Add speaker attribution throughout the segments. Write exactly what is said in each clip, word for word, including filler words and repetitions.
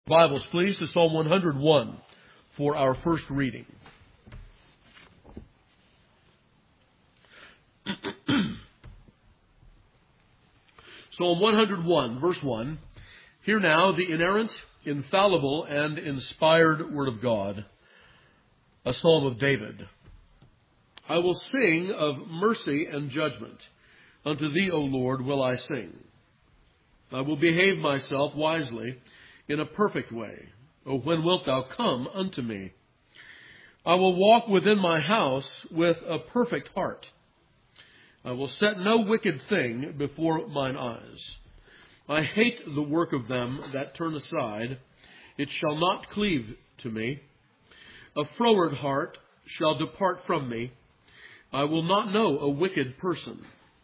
Speaker 1: Bibles, please, to Psalm one hundred one for our first reading. Psalm one hundred one, verse one. Hear now the inerrant, infallible, and inspired Word of God, a psalm of David. I will sing of mercy and judgment. Unto thee, O Lord, will I sing. I will behave myself wisely in a perfect way. O when wilt thou come unto me? I will walk within my house with a perfect heart. I will set no wicked thing before mine eyes. I hate the work of them that turn aside. It shall not cleave to me. A froward heart shall depart from me. I will not know a wicked person.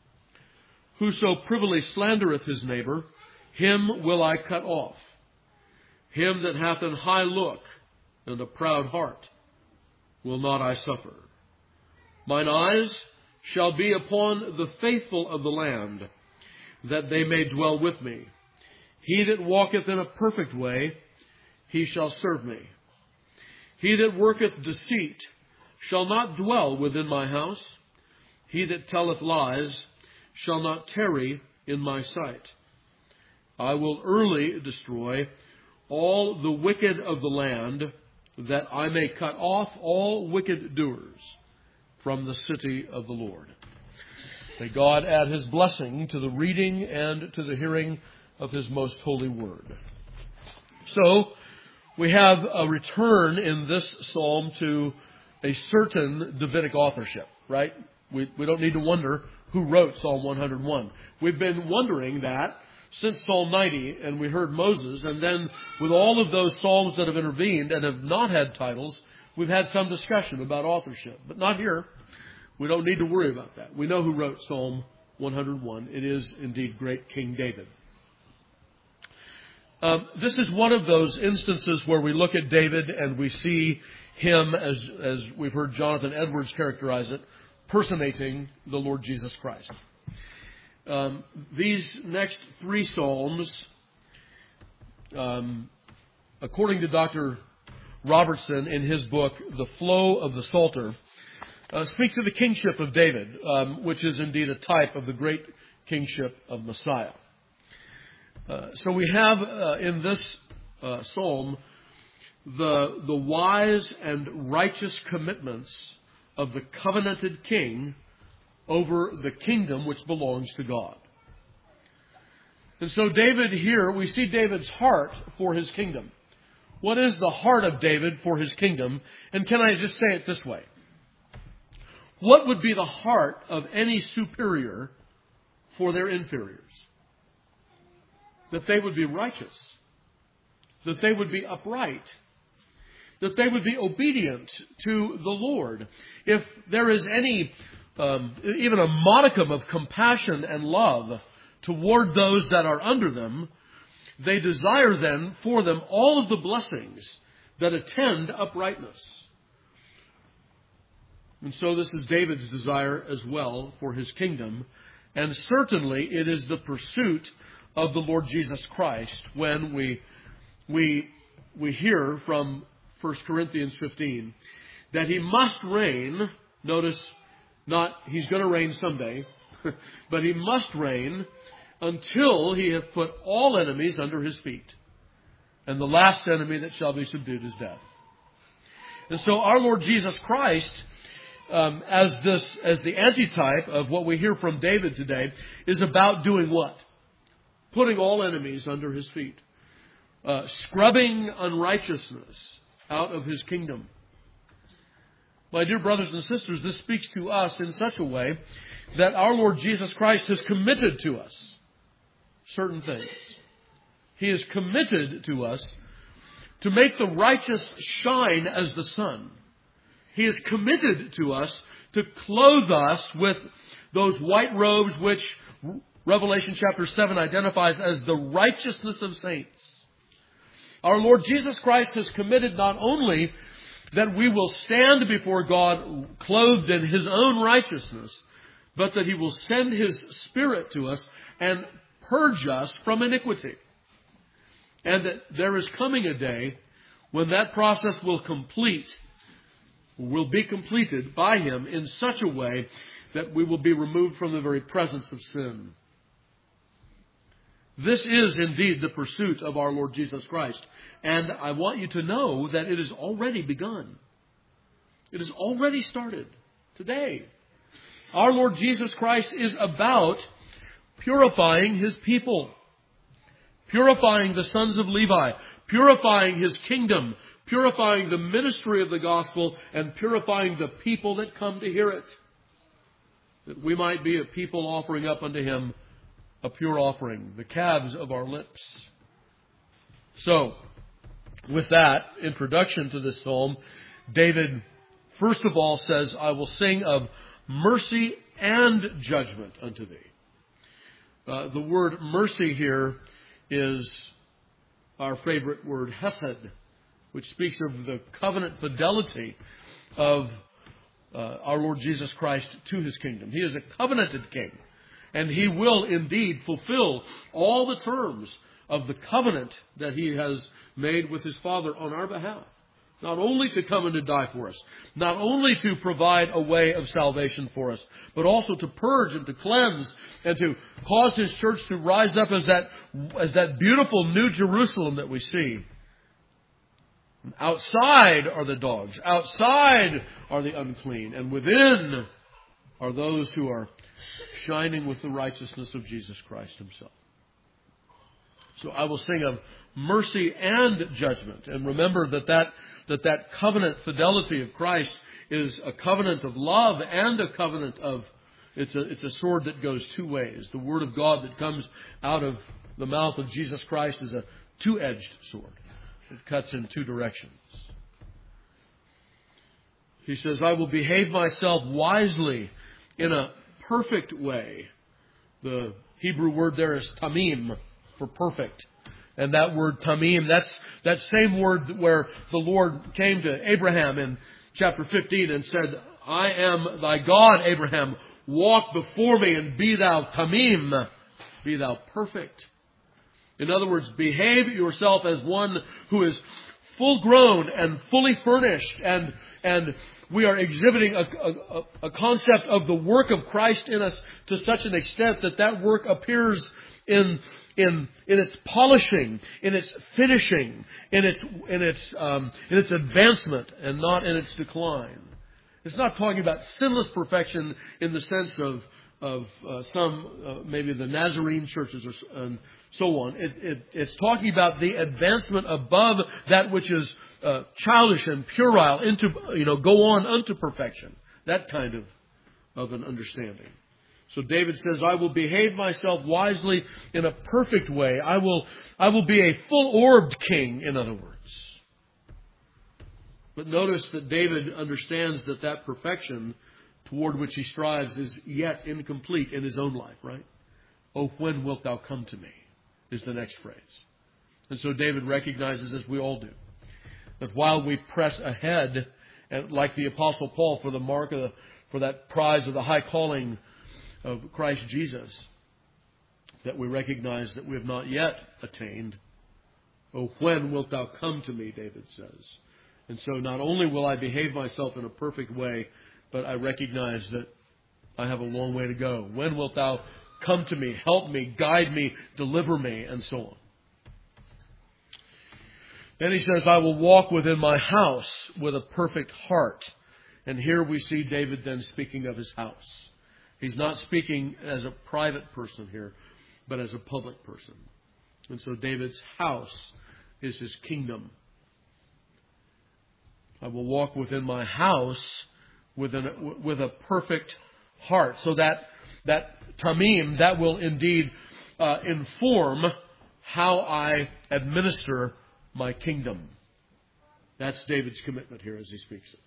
Speaker 1: Whoso privily slandereth his neighbor, him will I cut off. Him that hath an high look and a proud heart will not I suffer. Mine eyes shall be upon the faithful of the land, that they may dwell with me. He that walketh in a perfect way, he shall serve me. He that worketh deceit shall not dwell within my house. He that telleth lies shall not tarry in my sight. I will early destroy all the wicked of the land, that I may cut off all wicked doers from the city of the Lord. May God add His blessing to the reading and to the hearing of His most holy word. So, we have a return in this psalm to a certain Davidic authorship, right? We, we don't need to wonder who wrote Psalm one hundred one. We've been wondering that since Psalm ninety, and we heard Moses, and then with all of those psalms that have intervened and have not had titles, we've had some discussion about authorship. But not here. We don't need to worry about that. We know who wrote Psalm one hundred one. It is indeed great King David. Um, this is one of those instances where we look at David and we see him, as, as we've heard Jonathan Edwards characterize it, personating the Lord Jesus Christ. Um, these next three psalms, um, according to Doctor Robertson in his book, The Flow of the Psalter, uh, speak to the kingship of David, um, which is indeed a type of the great kingship of Messiah. Uh, so we have uh, in this uh, psalm the, the wise and righteous commitments of the covenanted king over the kingdom which belongs to God. And so David here, we see David's heart for his kingdom. What is the heart of David for his kingdom? And can I just say it this way? What would be the heart of any superior for their inferiors? That they would be righteous. That they would be upright. That they would be obedient to the Lord. If there is any Um, even a modicum of compassion and love toward those that are under them, they desire then for them all of the blessings that attend uprightness. And so this is David's desire as well for his kingdom. And certainly it is the pursuit of the Lord Jesus Christ when we, we, we hear from First Corinthians fifteen that He must reign. Notice, not He's going to reign someday, but He must reign until He hath put all enemies under His feet. And the last enemy that shall be subdued is death. And so our Lord Jesus Christ, um, as this, as the antitype of what we hear from David today, is about doing what? Putting all enemies under His feet. Uh, scrubbing unrighteousness out of His kingdom. My dear brothers and sisters, this speaks to us in such a way that our Lord Jesus Christ has committed to us certain things. He is committed to us to make the righteous shine as the sun. He is committed to us to clothe us with those white robes which Revelation chapter seven identifies as the righteousness of saints. Our Lord Jesus Christ has committed not only that we will stand before God clothed in His own righteousness, but that He will send His Spirit to us and purge us from iniquity. And that there is coming a day when that process will complete, will be completed by Him in such a way that we will be removed from the very presence of sin. This is indeed the pursuit of our Lord Jesus Christ. And I want you to know that it has already begun. It has already started today. Our Lord Jesus Christ is about purifying His people, purifying the sons of Levi, purifying His kingdom, purifying the ministry of the gospel, and purifying the people that come to hear it, that we might be a people offering up unto Him a pure offering, the calves of our lips. So, with that introduction to this psalm, David first of all says, I will sing of mercy and judgment unto Thee. Uh, the word mercy here is our favorite word, hesed, which speaks of the covenant fidelity of uh, our Lord Jesus Christ to His kingdom. He is a covenanted king, and He will indeed fulfill all the terms of the covenant that He has made with His Father on our behalf. Not only to come and to die for us, not only to provide a way of salvation for us, but also to purge and to cleanse and to cause His church to rise up as that, as that beautiful New Jerusalem that we see. Outside are the dogs, outside are the unclean, and within are those who are shining with the righteousness of Jesus Christ Himself. So I will sing of mercy and judgment. And remember that that, that that covenant fidelity of Christ is a covenant of love and a covenant of, it's a, it's a sword that goes two ways. The Word of God that comes out of the mouth of Jesus Christ is a two-edged sword. It cuts in two directions. He says, I will behave myself wisely in a perfect way. The Hebrew word there is tamim, for perfect. And that word tamim, that's that same word where the Lord came to Abraham in chapter fifteen and said, I am thy God, Abraham. Walk before me and be thou tamim, be thou perfect. In other words, behave yourself as one who is full grown and fully furnished, and and we are exhibiting a, a, a concept of the work of Christ in us to such an extent that that work appears in in in its polishing, in its finishing, in its in its um, in its advancement, and not in its decline. It's not talking about sinless perfection in the sense of of uh, some uh, maybe the Nazarene churches or and so on. It, it, it's talking about the advancement above that which is uh, childish and puerile into, you know, go on unto perfection. That kind of of an understanding. So David says, I will behave myself wisely in a perfect way. I will, I will be a full-orbed king, in other words. But notice that David understands that that perfection toward which he strives is yet incomplete in his own life, right? Oh, when wilt thou come to me, is the next phrase. And so David recognizes, as we all do, that while we press ahead, and like the Apostle Paul, for the mark of the, for that prize of the high calling of Christ Jesus, that we recognize that we have not yet attained. Oh, when wilt thou come to me, David says. And so not only will I behave myself in a perfect way, but I recognize that I have a long way to go. When wilt thou come to me, help me, guide me, deliver me, and so on. Then he says, I will walk within my house with a perfect heart. And here we see David then speaking of his house. He's not speaking as a private person here, but as a public person. And so David's house is his kingdom. I will walk within my house with, an, with a perfect heart. So that, that tamim, that will indeed uh, inform how I administer my kingdom. That's David's commitment here as he speaks it.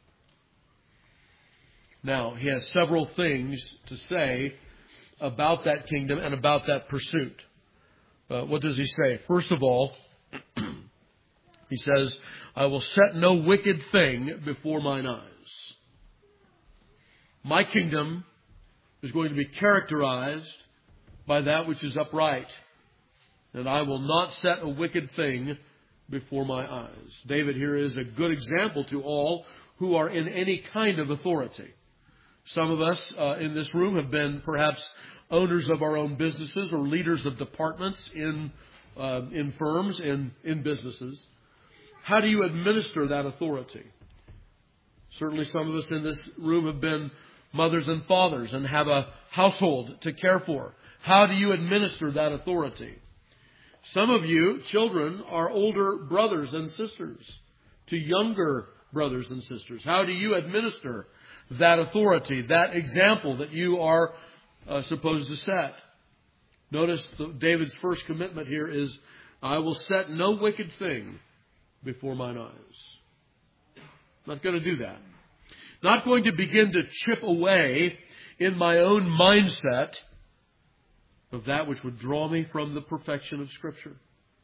Speaker 1: Now, he has several things to say about that kingdom and about that pursuit. Uh, what does he say? First of all, he says, I will set no wicked thing before mine eyes. My kingdom is going to be characterized by that which is upright and I will not set a wicked thing before my eyes. David here is a good example to all who are in any kind of authority. Some of us uh, in this room have been perhaps owners of our own businesses or leaders of departments in uh, in firms, in, in businesses. How do you administer that authority? Certainly some of us in this room have been mothers and fathers and have a household to care for. How do you administer that authority? Some of you, children, are older brothers and sisters to younger brothers and sisters. How do you administer that authority, that example that you are uh, supposed to set? Notice the, David's first commitment here is, I will set no wicked thing before mine eyes. Not going to do that. Not going to begin to chip away in my own mindset of that which would draw me from the perfection of Scripture.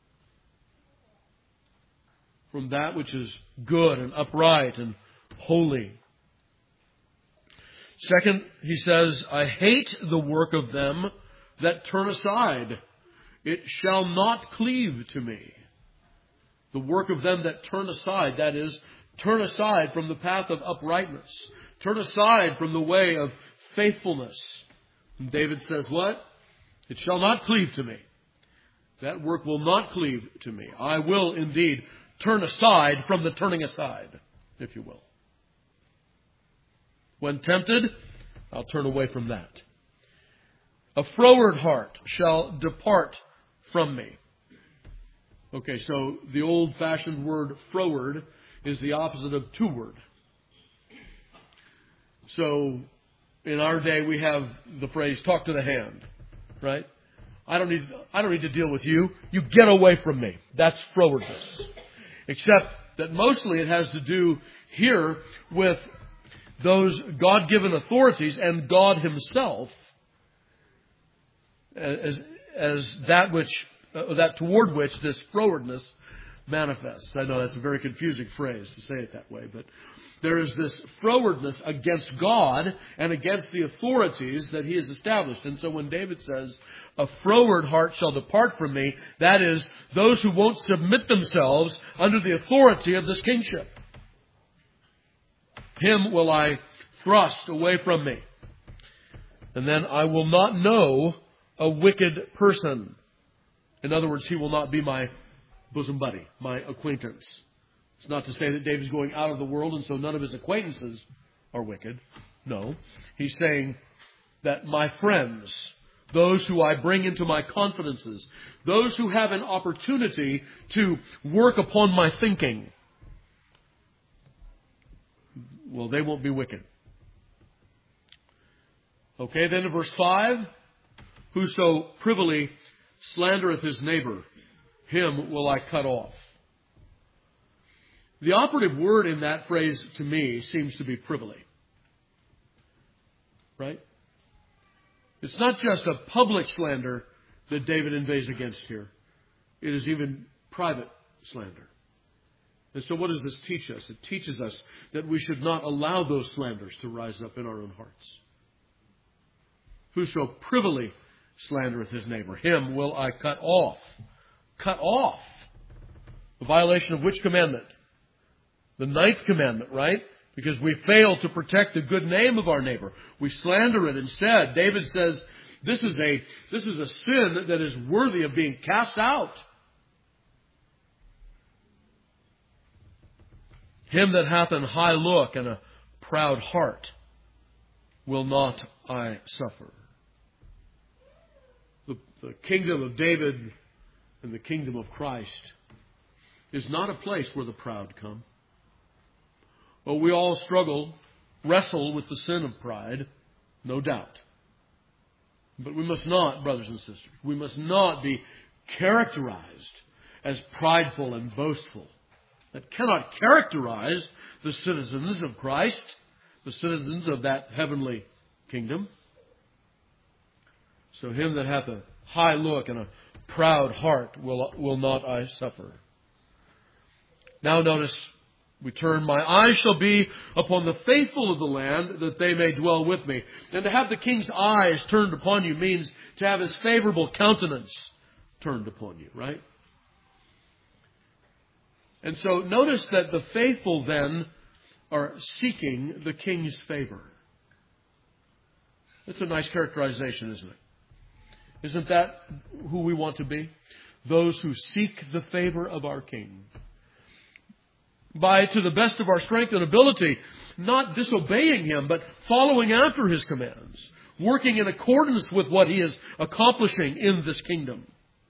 Speaker 1: From that which is good and upright and holy. Second, he says, I hate the work of them that turn aside. It shall not cleave to me. The work of them that turn aside, that is, turn aside from the path of uprightness. Turn aside from the way of faithfulness. And David says what? It shall not cleave to me. That work will not cleave to me. I will indeed turn aside from the turning aside, if you will. When tempted, I'll turn away from that. A froward heart shall depart from me. Okay, so the old-fashioned word froward is the opposite of to-word. So, in our day, we have the phrase, talk to the hand, right? I don't need, I don't need to deal with you. You get away from me. That's frowardness. Except that mostly it has to do here with those God-given authorities and God Himself as, as that which, uh, that toward which this frowardness manifests. I know that's a very confusing phrase to say it that way, but there is this frowardness against God and against the authorities that He has established. And so when David says, a froward heart shall depart from me, that is, those who won't submit themselves under the authority of this kingship. Him will I thrust away from me. And then I will not know a wicked person. In other words, he will not be my bosom buddy, my acquaintance. It's not to say that David's going out of the world and so none of his acquaintances are wicked. No. He's saying that my friends, those who I bring into my confidences, those who have an opportunity to work upon my thinking, well, they won't be wicked. Okay, then in verse five, whoso privily slandereth his neighbor, him will I cut off. The operative word in that phrase to me seems to be privily. Right? It's not just a public slander that David inveighs against here. It is even private slander. And so what does this teach us? It teaches us that we should not allow those slanders to rise up in our own hearts. Whoso privily slandereth his neighbor, him will I cut off. Cut off. A violation of which commandment? The ninth commandment, right? Because we fail to protect the good name of our neighbor. We slander it instead. David says this is a, this is a sin that is worthy of being cast out. Him that hath an high look and a proud heart will not I suffer. The, the kingdom of David and the kingdom of Christ is not a place where the proud come. Well, we all struggle, wrestle with the sin of pride, no doubt. But we must not, brothers and sisters, we must not be characterized as prideful and boastful. That cannot characterize the citizens of Christ, the citizens of that heavenly kingdom. So him that hath a high look and a proud heart will, will not I suffer. Now notice, we turn, my eyes shall be upon the faithful of the land, that they may dwell with me. And to have the king's eyes turned upon you means to have his favorable countenance turned upon you, right? And so notice that the faithful then are seeking the king's favor. That's a nice characterization, isn't it? Isn't that who we want to be? Those who seek the favor of our king. By, to the best of our strength and ability, not disobeying him, but following after his commands. Working in accordance with what he is accomplishing in this kingdom.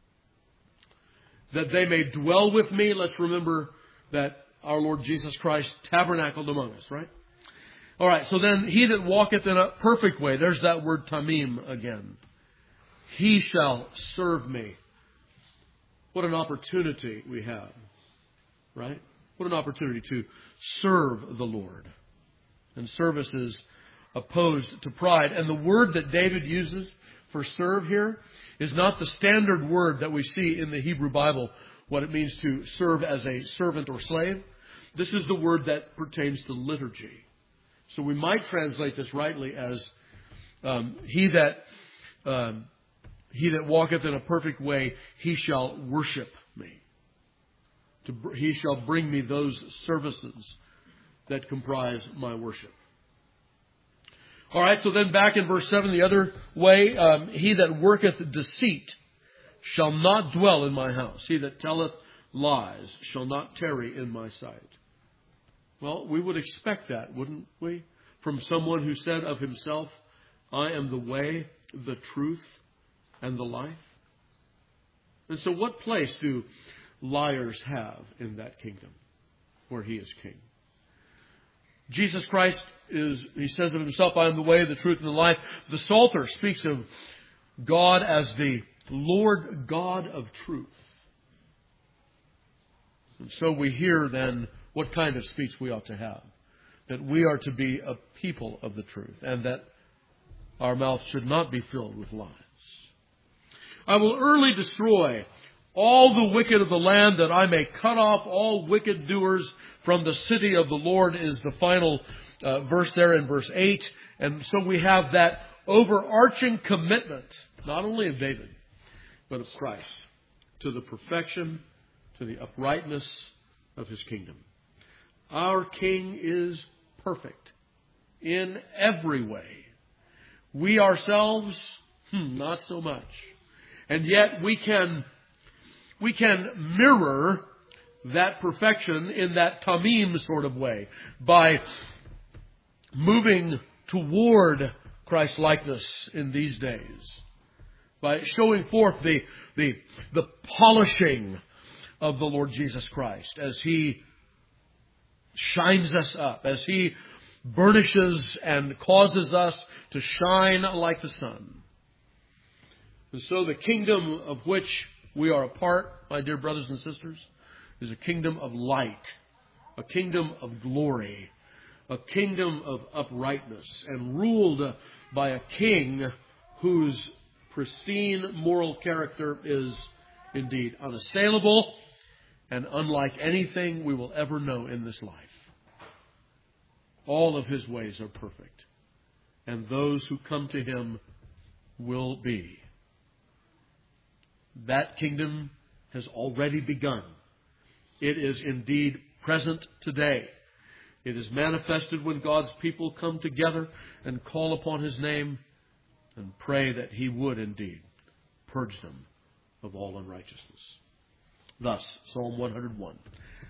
Speaker 1: That they may dwell with me. Let's remember that our Lord Jesus Christ tabernacled among us, right? All right, so then he that walketh in a perfect way. There's that word tamim again. He shall serve me. What an opportunity we have, right? What an opportunity to serve the Lord. And service is opposed to pride. And the word that David uses for serve here is not the standard word that we see in the Hebrew Bible, what it means to serve as a servant or slave. This is the word that pertains to liturgy. So we might translate this rightly as um, he that um, he that walketh in a perfect way, he shall worship me. To, he shall bring me those services that comprise my worship. All right, so then back in verse seven, the other way, um, he that worketh deceit shall not dwell in my house. He that telleth lies shall not tarry in my sight. Well, we would expect that, wouldn't we? From someone who said of himself, I am the way, the truth, and the life. And so what place do liars have in that kingdom where he is king? Jesus Christ is, he says of himself, I am the way, the truth, and the life. The Psalter speaks of God as the Lord God of truth. And so we hear then what kind of speech we ought to have. That we are to be a people of the truth, and that our mouth should not be filled with lies. I will early destroy all the wicked of the land, that I may cut off all wicked doers from the city of the Lord, is the final uh, verse there in verse eight. And so we have that overarching commitment, not only of David, but of Christ, to the perfection, to the uprightness of his kingdom. Our King is perfect in every way. We ourselves, hmm, not so much. And yet we can we can mirror that perfection in that tamim sort of way by moving toward Christ-likeness in these days, by showing forth the the the polishing of the Lord Jesus Christ as he shines us up, as he burnishes and causes us to shine like the sun. And so the kingdom of which we are a part, my dear brothers and sisters, is a kingdom of light, a kingdom of glory, a kingdom of uprightness, and ruled by a king whose pristine moral character is indeed unassailable and unlike anything we will ever know in this life. All of his ways are perfect, and those who come to him will be. That kingdom has already begun. It is indeed present today. It is manifested when God's people come together and call upon his name and pray that he would indeed purge them of all unrighteousness. Thus, Psalm one hundred one.